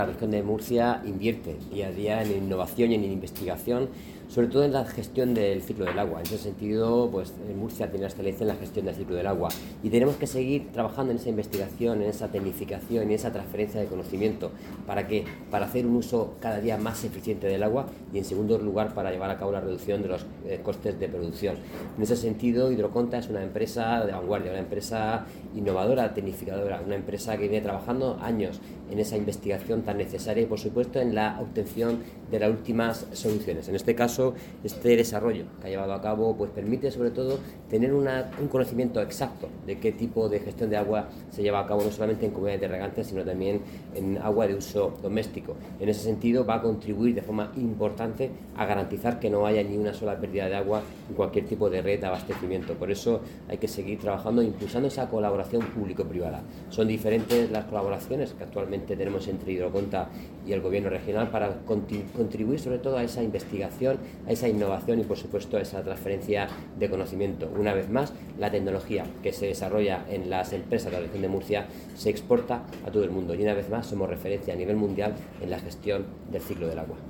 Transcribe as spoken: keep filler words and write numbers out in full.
La región de Murcia invierte día a día en innovación y en investigación, sobre todo en la gestión del ciclo del agua. En ese sentido, pues Murcia tiene la excelencia en la gestión del ciclo del agua y tenemos que seguir trabajando en esa investigación, en esa tecnificación y en esa transferencia de conocimiento. ¿Para qué? Para hacer un uso cada día más eficiente del agua y, en segundo lugar, para llevar a cabo la reducción de los eh, costes de producción. En ese sentido, Hidroconta es una empresa de vanguardia, una empresa innovadora, tecnificadora, una empresa que viene trabajando años en esa investigación tan necesaria y, por supuesto, en la obtención de las últimas soluciones. En este caso, este desarrollo que ha llevado a cabo pues permite, sobre todo, tener una, un conocimiento exacto de qué tipo de gestión de agua se lleva a cabo, no solamente en comunidades de regantes, sino también en agua de uso doméstico. En ese sentido, va a contribuir de forma importante a garantizar que no haya ni una sola pérdida de agua en cualquier tipo de red de abastecimiento. Por eso hay que seguir trabajando, impulsando esa colaboración público-privada. Son diferentes las colaboraciones que actualmente tenemos entre Hidroconta y el gobierno regional para contribuir sobre todo a esa investigación, a esa innovación y, por supuesto, a esa transferencia de conocimiento. Una vez más, la tecnología que se desarrolla en las empresas de la región de Murcia se exporta a todo el mundo y, una vez más, somos referencia a nivel mundial en la gestión del ciclo del agua.